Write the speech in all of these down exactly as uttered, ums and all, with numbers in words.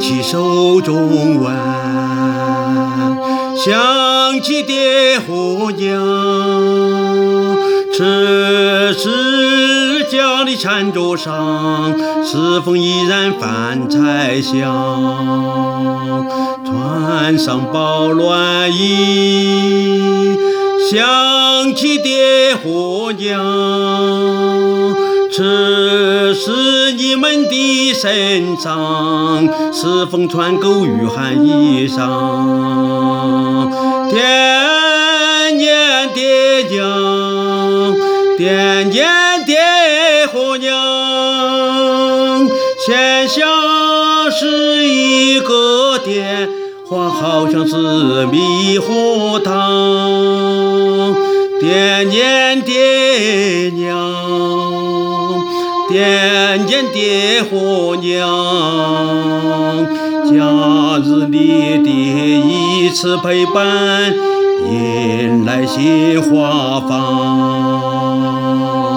起手中腕，想起爹和娘。此时家里餐桌上，是否依然饭菜香？穿上保暖衣，想起爹和娘。此时你们的身上，是否穿够御寒衣裳？惦念爹娘，惦念爹和娘。线下是一个电话，好像是猕猴桃。惦念爹娘，惦念爹和娘。假日里的一次陪伴，迎来新花放。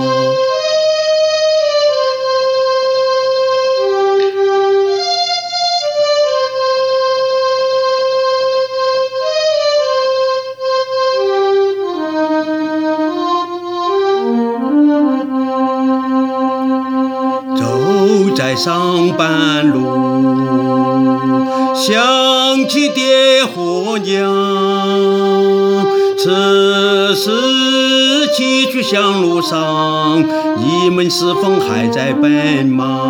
走在上班路，想起爹和娘。此时崎岖乡路上，你们是否还在奔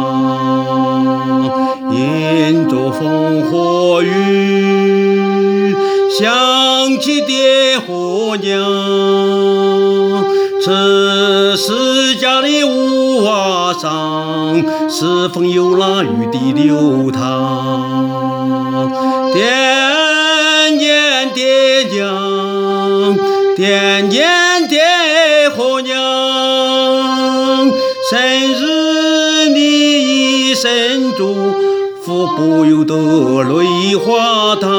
忙？迎着风和雨，想起爹和娘。此时家里屋瓦上，是否有那雨滴流淌？惦念爹娘，惦念爹和娘。生日你一声祝福，不由得泪花淌。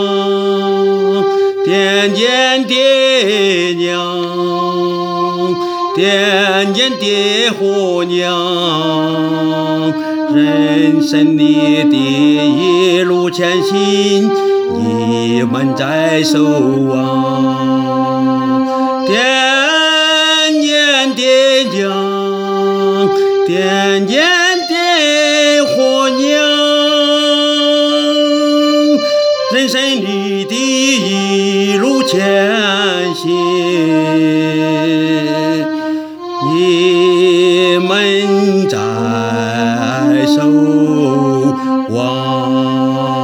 惦念爹娘，惦念爹和娘。人生里的一路前行，你们在守望。惦念爹娘，惦念爹和娘。人生里的一路前行，你们在守望。